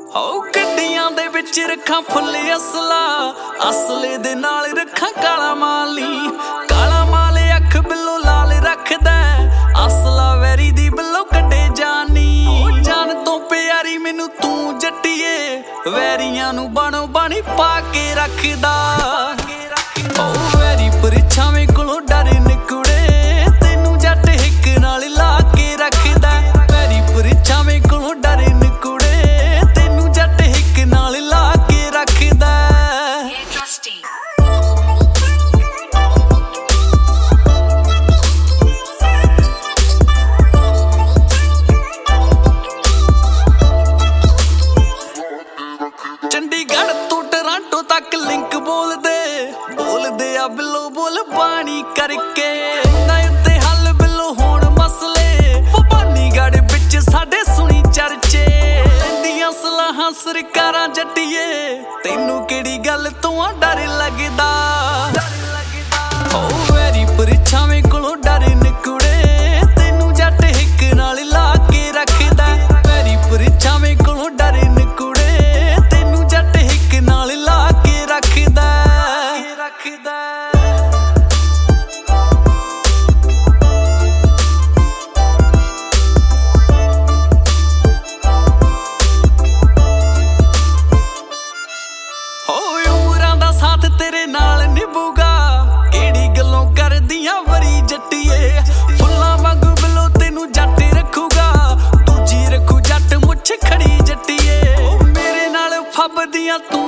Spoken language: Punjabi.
ਹੋ ਗੱਡੀਆਂ ਦੇ ਵਿੱਚ ਰੱਖਾਂ ਫੁੱਲ ਅਸਲਾ, ਅਸਲੇ ਦੇ ਨਾਲ ਰੱਖਾਂ ਕਾਲਾ ਮਾਲੀ। ਕਾਲਾ ਮਾਲ ਅੱਖ ਬਿੱਲੋ ਲਾਲ ਰੱਖਦਾ, ਅਸਲਾ ਵੈਰੀ ਦੀ ਬਿੱਲੋ ਕੱਢੇ ਜਾਨੀ। ਜਾਨ ਤੋਂ ਪਿਆਰੀ ਮੈਨੂੰ ਤੂੰ ਜੱਟੀਏ, ਵੈਰੀਆਂ ਨੂੰ ਬਾਣੋ ਬਾਣੀ ਪਾ ਕੇ ਰੱਖਦਾ। ਉਹ ਵੈਰੀ ਪਰਛਾਵੇਂ ਕੋਲੋਂ ਡਰ ਨਿਕੜੇ, ਤੈਨੂੰ ਜੱਟ ਹਿੱਕ ਨਾਲ ਲਾ ਕੇ ਰੱਖਦਾ। ਵੈਰੀ ਪਰਛਾਵੇਂ ਕੋਲੋਂ ਡਰ ਨਿਕੜੇ, ਤੈਨੂੰ ਜੱਟ ਹਿੱਕ ਨਾਲ ਲਾ ਕੇ ਰੱਖਦਾ। ਚੰਡੀਗੜ੍ਹ ਤੋਂ ਟੋਰਾਂਟੋ ਤੱਕ ਲਿੰਕ ਬੋਲਦੇ ਆ ਬਿੱਲੋ ਬੋਲ ਪਾਣੀ ਕਰਕੇ। ਨਾ ਉੱਤੇ ਹੱਲ ਬਿੱਲੋ ਹੋਣ ਮਸਲੇ, ਭਵਾਨੀਗੜ੍ਹ ਵਿੱਚ ਸਾਡੇ ਸੁਣੀ ਚਰਚੇ। ਲੈਂਦੀਆਂ ਸਲਾਹਾਂ ਸਰਕਾਰਾਂ ਜੱਟੀਏ, ਤੈਨੂੰ ਕਿਹੜੀ ਗੱਲ ਤੋਂ ਡਰ ਲੱਗਦਾ। ਉਹ ਵੈਰੀ ਪਰਛਾਵੇਂ ਕੋਲੋਂ ਡਰ ਨਿਕੜੇ, ਤੈਨੂੰ ਜੱਟ ਹਿੱਕ ਨਾਲ ਲਾ ਕੇ ਰੱਖਦਾ। ਵੈਰੀ ਪਰਛਾਵੇਂ ਕੋਲੋਂ ਡਰ ਨਿਕੜੇ, ਤੈਨੂੰ ਜੱਟ ਹਿੱਕ ਨਾਲ ਲਾ ਕੇ ਰੱਖਦਾ। ਸਾਥ ਤੇਰੇ ਨਾਲ ਨਿਭੂਗਾ, ਕਿਹੜੀ ਗੱਲੋਂ ਕਰਦੀਆਂ ਵਰੀ ਜੱਟੀਏ। ਫੁੱਲਾਂ ਵਾਂਗੂ ਬਿੱਲੋ ਤੈਨੂੰ ਜੱਟ ਰੱਖੂਗਾ, ਦੂਜੀ ਰੱਖੂ ਜੱਟ ਮੁੱਛ ਖੜੀ ਜੱਟੀਏ। ਮੇਰੇ ਨਾਲ ਫੱਬਦੀਆਂ ਤੂੰ